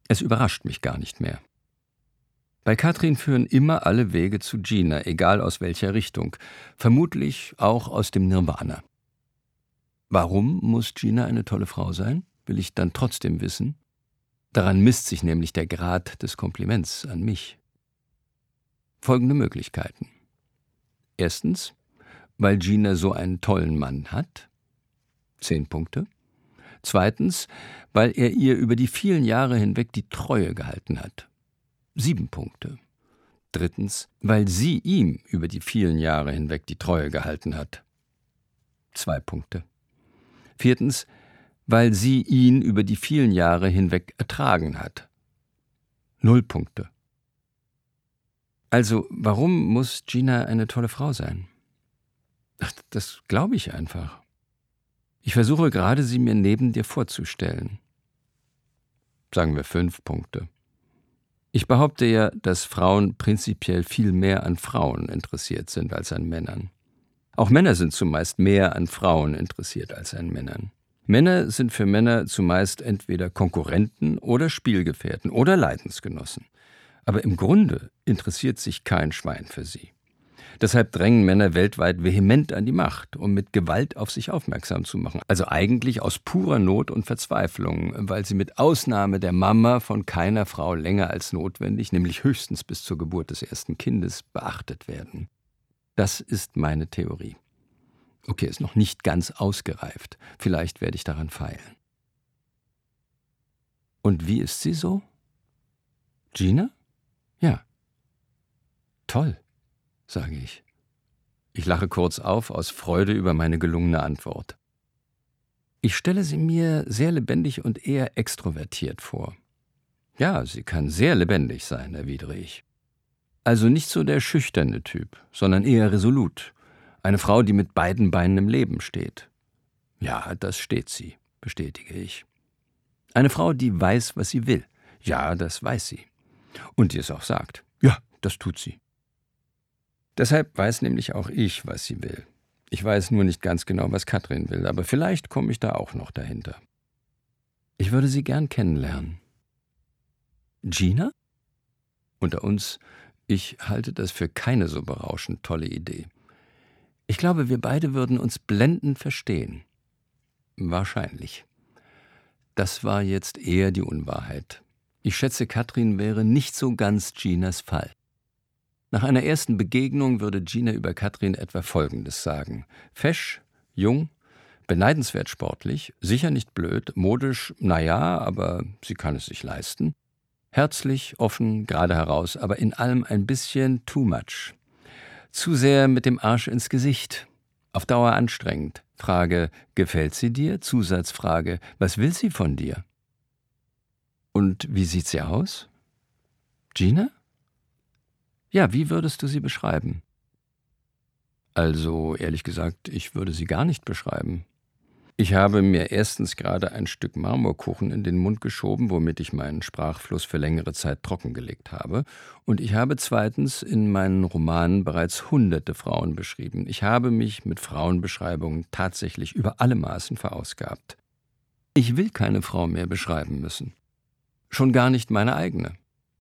Es überrascht mich gar nicht mehr. Bei Katrin führen immer alle Wege zu Gina, egal aus welcher Richtung, vermutlich auch aus dem Nirvana. Warum muss Gina eine tolle Frau sein? Will ich dann trotzdem wissen? Daran misst sich nämlich der Grad des Kompliments an mich. Folgende Möglichkeiten. Erstens, weil Gina so einen tollen Mann hat. 10 Punkte. Zweitens, weil er ihr über die vielen Jahre hinweg die Treue gehalten hat. 7 Punkte. Drittens, weil sie ihm über die vielen Jahre hinweg die Treue gehalten hat. 2 Punkte. Viertens, weil sie ihn über die vielen Jahre hinweg ertragen hat. 0 Punkte. Also, warum muss Gina eine tolle Frau sein? Ach, das glaube ich einfach. Ich versuche gerade, sie mir neben dir vorzustellen. Sagen wir 5 Punkte. Ich behaupte ja, dass Frauen prinzipiell viel mehr an Frauen interessiert sind als an Männern. Auch Männer sind zumeist mehr an Frauen interessiert als an Männern. Männer sind für Männer zumeist entweder Konkurrenten oder Spielgefährten oder Leidensgenossen. Aber im Grunde interessiert sich kein Schwein für sie. Deshalb drängen Männer weltweit vehement an die Macht, um mit Gewalt auf sich aufmerksam zu machen. Also eigentlich aus purer Not und Verzweiflung, weil sie mit Ausnahme der Mama von keiner Frau länger als notwendig, nämlich höchstens bis zur Geburt des ersten Kindes, beachtet werden. Das ist meine Theorie. Okay, ist noch nicht ganz ausgereift. Vielleicht werde ich daran feilen. Und wie ist sie so? Gina? Ja. Toll, sage ich. Ich lache kurz auf aus Freude über meine gelungene Antwort. Ich stelle sie mir sehr lebendig und eher extrovertiert vor. Ja, sie kann sehr lebendig sein, erwidere ich. Also nicht so der schüchterne Typ, sondern eher resolut. Eine Frau, die mit beiden Beinen im Leben steht. Ja, das steht sie, bestätige ich. Eine Frau, die weiß, was sie will. Ja, das weiß sie. Und die es auch sagt. Ja, das tut sie. Deshalb weiß nämlich auch ich, was sie will. Ich weiß nur nicht ganz genau, was Katrin will, aber vielleicht komme ich da auch noch dahinter. Ich würde sie gern kennenlernen. Gina? Unter uns, ich halte das für keine so berauschend tolle Idee. Ich glaube, wir beide würden uns blendend verstehen. Wahrscheinlich. Das war jetzt eher die Unwahrheit. Ich schätze, Katrin wäre nicht so ganz Ginas Fall. Nach einer ersten Begegnung würde Gina über Katrin etwa Folgendes sagen. Fesch, jung, beneidenswert sportlich, sicher nicht blöd, modisch, naja, aber sie kann es sich leisten. Herzlich, offen, gerade heraus, aber in allem ein bisschen too much. Zu sehr mit dem Arsch ins Gesicht. Auf Dauer anstrengend. Frage, gefällt sie dir? Zusatzfrage, was will sie von dir? Und wie sieht sie aus? Gina? Ja, wie würdest du sie beschreiben? Also, ehrlich gesagt, ich würde sie gar nicht beschreiben. Ich habe mir erstens gerade ein Stück Marmorkuchen in den Mund geschoben, womit ich meinen Sprachfluss für längere Zeit trockengelegt habe. Und ich habe zweitens in meinen Romanen bereits hunderte Frauen beschrieben. Ich habe mich mit Frauenbeschreibungen tatsächlich über alle Maßen verausgabt. Ich will keine Frau mehr beschreiben müssen. Schon gar nicht meine eigene.